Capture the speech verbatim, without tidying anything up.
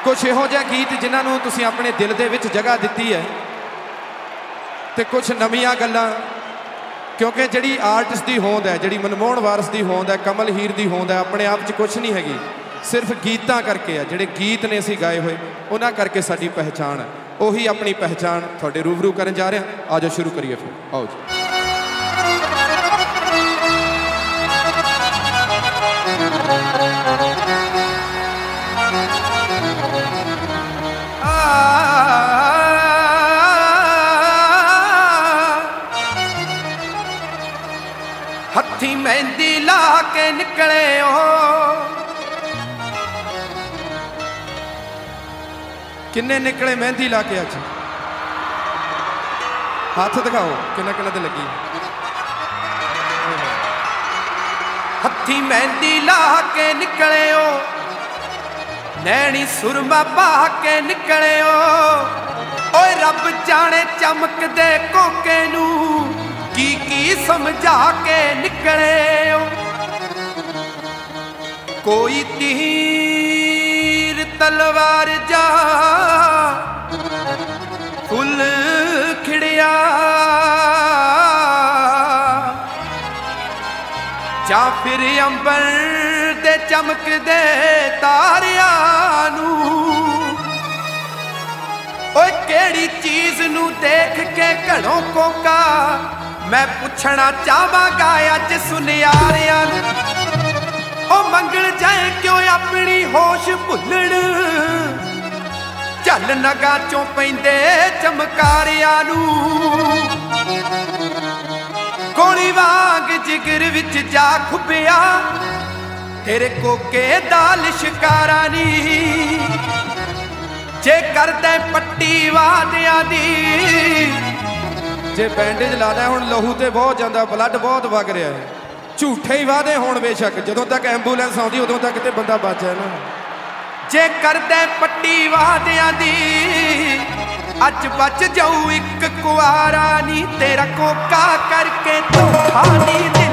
कुछ इहो जिहा गीत जिन्होंने तुसीं अपने दिल दे विच जगह दिती है तो कुछ नवीआं गल्लां क्योंकि जिहड़ी आर्टिस्ट की होंद है जिहड़ी मनमोहन वारस की होंद है कमल हीर की होंद है अपने आप च कुछ नहीं हैगी सिर्फ गीतां करके है जिहड़े गीत ने असीं गाए होए उन्हां करके साडी पहचान है उही अपनी पहचान तुहाडे रूबरू करन जा रहे हैं। आ जाओ शुरू करिए फिर आओ जी। हथी मेहंदी ला के निकले हो किन्ने निकले मेहंदी ला के अज हाथ दिखाओ किन्ना किन्ना ते लगी। हथी मेहंदी ला के निकले हो नैनी सुरमा पा के निकले हो ओए रब जाने चमकदे कोके नू की की समझा के निकले हो। कोई तीर तलवार जा फुल खिड़िया जा फिर अंबर दे चमकदे तारिया नू ओए केड़ी चीज नू देख के घड़ों कोका मैं पुछना चाहवागा अज सुनियारिया ओ मंगल जाए क्यों अपनी होश भुलण झल नगा चों पैंदे चमकारिया नू गोली वांग जिगर विच जा खुबिया तेरे कोके दाल शिकारा नी जे करदे पट्टी वादियां दी जे बैंडेज लाना हुण लहू ते बहुत जांदा ब्लड बहुत वग रहा है झूठे ही वादे होण बेशक जदों तक एंबूलेंस आउंदी उदों तक ते बंदा बच जाए ना। जे करदे पट्टी वादियां दी अज बच जाऊ एक कुआरा नी तेरा कोका करके धोखा नी।